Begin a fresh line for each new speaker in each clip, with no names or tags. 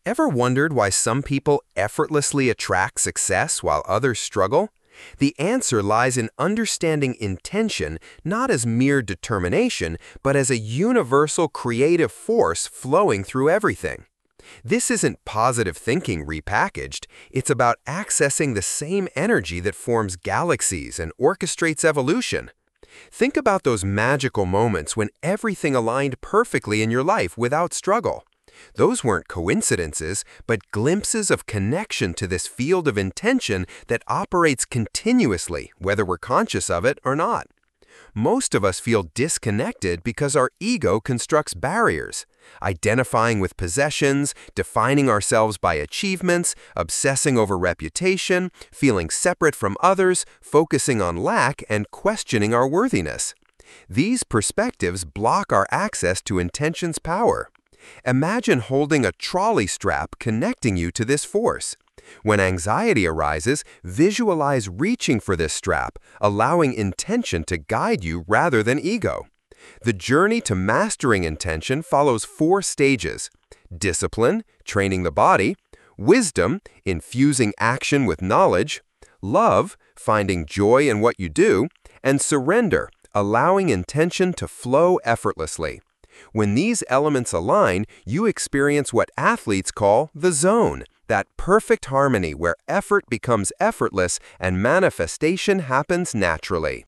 Ever wondered why some people effortlessly attract success while others struggle? The answer lies in understanding intention not as mere determination, but as a universal creative force flowing through everything. This isn't positive thinking repackaged, it's about accessing the same energy that forms galaxies and orchestrates evolution. Think about those magical moments when everything aligned perfectly in your life without struggle. Those weren't coincidences, but glimpses of connection to this field of intention that operates continuously, whether we're conscious of it or not. Most of us feel disconnected because our ego constructs barriers, identifying with possessions, defining ourselves by achievements, obsessing over reputation, feeling separate from others, focusing on lack, and questioning our worthiness. These perspectives block our access to intention's power. Imagine holding a trolley strap connecting you to this force. When anxiety arises, visualize reaching for this strap, allowing intention to guide you rather than ego. The journey to mastering intention follows 4 stages: discipline, training the body; wisdom, infusing action with knowledge; love, finding joy in what you do; and surrender, allowing intention to flow effortlessly. When these elements align, you experience what athletes call the zone, that perfect harmony where effort becomes effortless and manifestation happens naturally.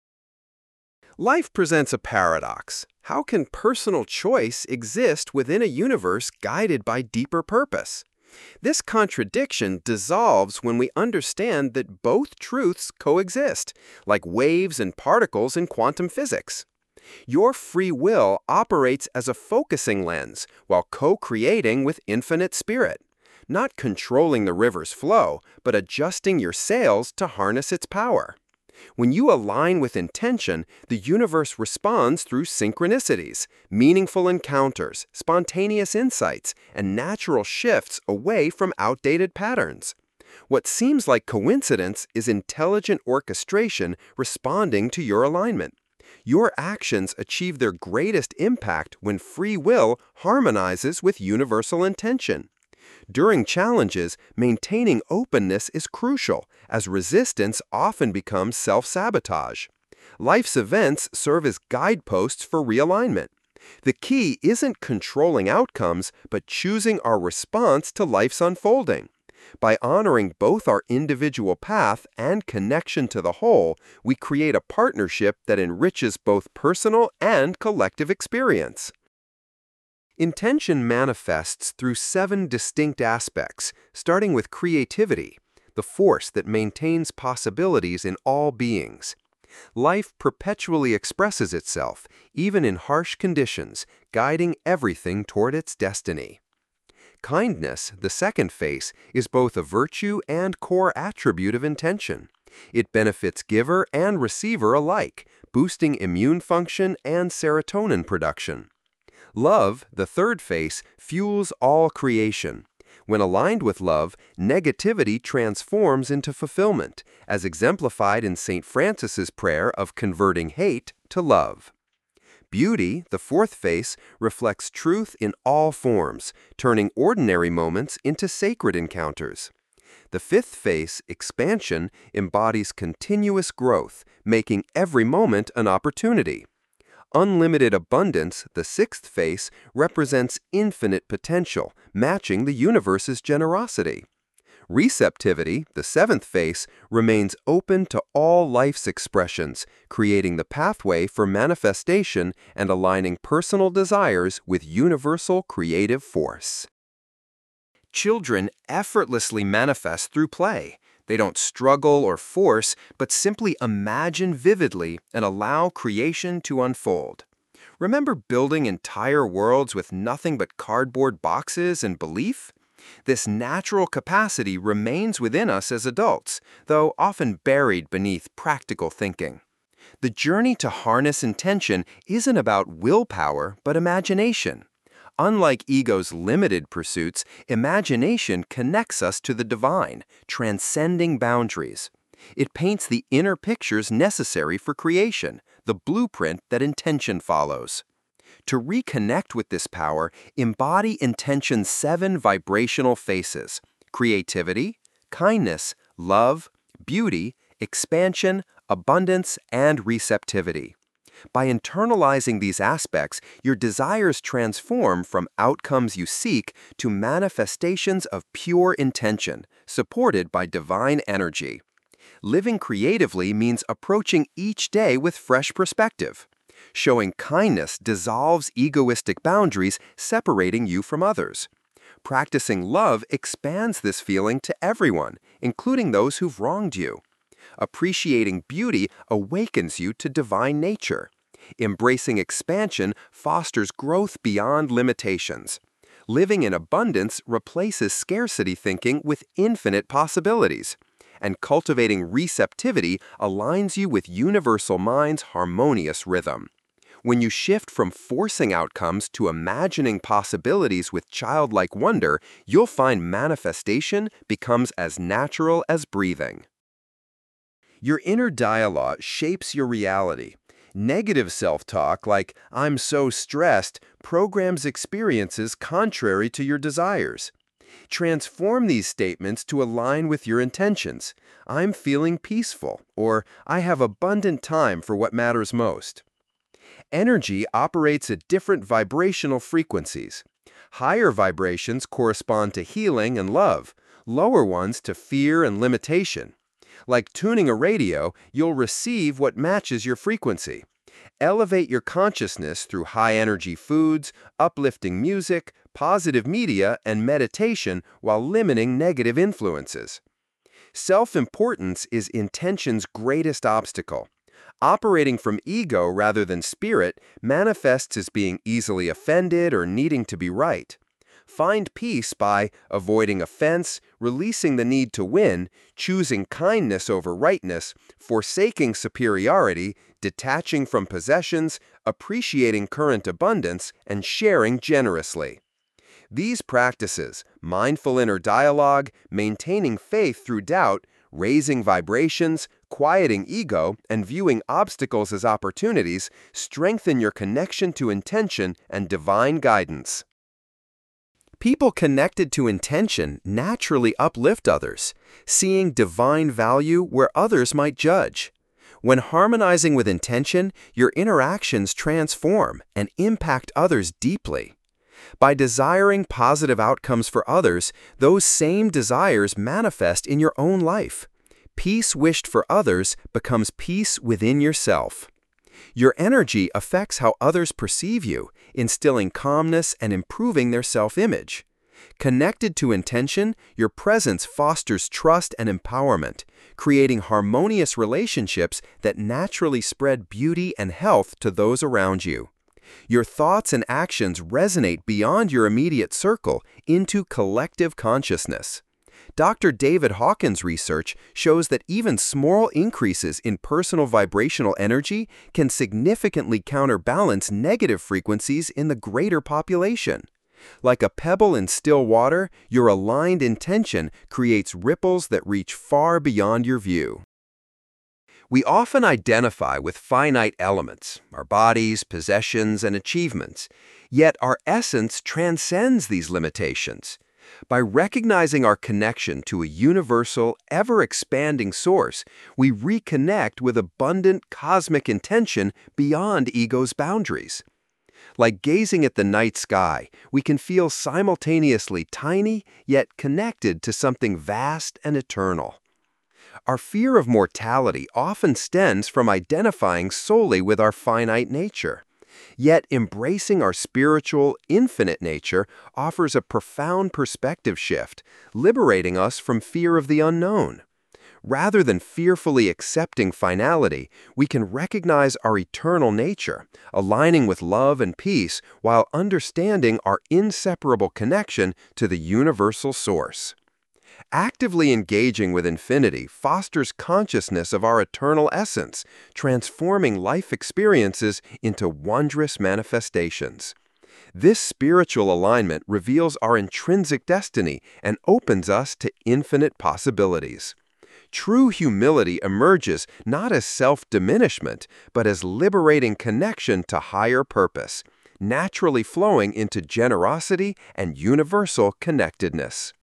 Life presents a paradox. How can personal choice exist within a universe guided by deeper purpose? This contradiction dissolves when we understand that both truths coexist, like waves and particles in quantum physics. Your free will operates as a focusing lens while co-creating with infinite spirit, not controlling the river's flow, but adjusting your sails to harness its power. When you align with intention, the universe responds through synchronicities, meaningful encounters, spontaneous insights, and natural shifts away from outdated patterns. What seems like coincidence is intelligent orchestration responding to your alignment. Your actions achieve their greatest impact when free will harmonizes with universal intention. During challenges, maintaining openness is crucial, as resistance often becomes self-sabotage. Life's events serve as guideposts for realignment. The key isn't controlling outcomes, but choosing our response to life's unfolding. By honoring both our individual path and connection to the whole, we create a partnership that enriches both personal and collective experience. Intention manifests through 7 distinct aspects, starting with creativity, the force that maintains possibilities in all beings. Life perpetually expresses itself, even in harsh conditions, guiding everything toward its destiny. Kindness, the second face, is both a virtue and core attribute of intention. It benefits giver and receiver alike, boosting immune function and serotonin production. Love, the third face, fuels all creation. When aligned with love, negativity transforms into fulfillment, as exemplified in St. Francis's prayer of converting hate to love. Beauty, the fourth face, reflects truth in all forms, turning ordinary moments into sacred encounters. The fifth face, expansion, embodies continuous growth, making every moment an opportunity. Unlimited abundance, the sixth face, represents infinite potential, matching the universe's generosity. Receptivity, the seventh face, remains open to all life's expressions, creating the pathway for manifestation and aligning personal desires with universal creative force. Children effortlessly manifest through play. They don't struggle or force, but simply imagine vividly and allow creation to unfold. Remember building entire worlds with nothing but cardboard boxes and belief? This natural capacity remains within us as adults, though often buried beneath practical thinking. The journey to harness intention isn't about willpower, but imagination. Unlike ego's limited pursuits, imagination connects us to the divine, transcending boundaries. It paints the inner pictures necessary for creation, the blueprint that intention follows. To reconnect with this power, embody intention's 7 vibrational faces: creativity, kindness, love, beauty, expansion, abundance, and receptivity. By internalizing these aspects, your desires transform from outcomes you seek to manifestations of pure intention, supported by divine energy. Living creatively means approaching each day with fresh perspective. Showing kindness dissolves egoistic boundaries separating you from others. Practicing love expands this feeling to everyone, including those who've wronged you. Appreciating beauty awakens you to divine nature. Embracing expansion fosters growth beyond limitations. Living in abundance replaces scarcity thinking with infinite possibilities. And cultivating receptivity aligns you with universal mind's harmonious rhythm. When you shift from forcing outcomes to imagining possibilities with childlike wonder, you'll find manifestation becomes as natural as breathing. Your inner dialogue shapes your reality. Negative self-talk, like "I'm so stressed," programs experiences contrary to your desires. Transform these statements to align with your intentions. "I'm feeling peaceful," or "I have abundant time for what matters most." Energy operates at different vibrational frequencies. Higher vibrations correspond to healing and love, lower ones to fear and limitation. Like tuning a radio, you'll receive what matches your frequency. Elevate your consciousness through high-energy foods, uplifting music, positive media, and meditation while limiting negative influences. Self-importance is intention's greatest obstacle. Operating from ego rather than spirit manifests as being easily offended or needing to be right. Find peace by avoiding offense, releasing the need to win, choosing kindness over rightness, forsaking superiority, detaching from possessions, appreciating current abundance, and sharing generously. These practices, mindful inner dialogue, maintaining faith through doubt, raising vibrations, quieting ego, and viewing obstacles as opportunities, strengthen your connection to intention and divine guidance. People connected to intention naturally uplift others, seeing divine value where others might judge. When harmonizing with intention, your interactions transform and impact others deeply. By desiring positive outcomes for others, those same desires manifest in your own life. Peace wished for others becomes peace within yourself. Your energy affects how others perceive you, instilling calmness and improving their self-image. Connected to intention, your presence fosters trust and empowerment, creating harmonious relationships that naturally spread beauty and health to those around you. Your thoughts and actions resonate beyond your immediate circle into collective consciousness. Dr. David Hawkins' research shows that even small increases in personal vibrational energy can significantly counterbalance negative frequencies in the greater population. Like a pebble in still water, your aligned intention creates ripples that reach far beyond your view. We often identify with finite elements, our bodies, possessions, and achievements, yet our essence transcends these limitations. By recognizing our connection to a universal, ever-expanding source, we reconnect with abundant cosmic intention beyond ego's boundaries. Like gazing at the night sky, we can feel simultaneously tiny, yet connected to something vast and eternal. Our fear of mortality often stems from identifying solely with our finite nature. Yet embracing our spiritual, infinite nature offers a profound perspective shift, liberating us from fear of the unknown. Rather than fearfully accepting finality, we can recognize our eternal nature, aligning with love and peace while understanding our inseparable connection to the universal source. Actively engaging with infinity fosters consciousness of our eternal essence, transforming life experiences into wondrous manifestations. This spiritual alignment reveals our intrinsic destiny and opens us to infinite possibilities. True humility emerges not as self-diminishment, but as liberating connection to higher purpose. naturally flowing into generosity and universal connectedness.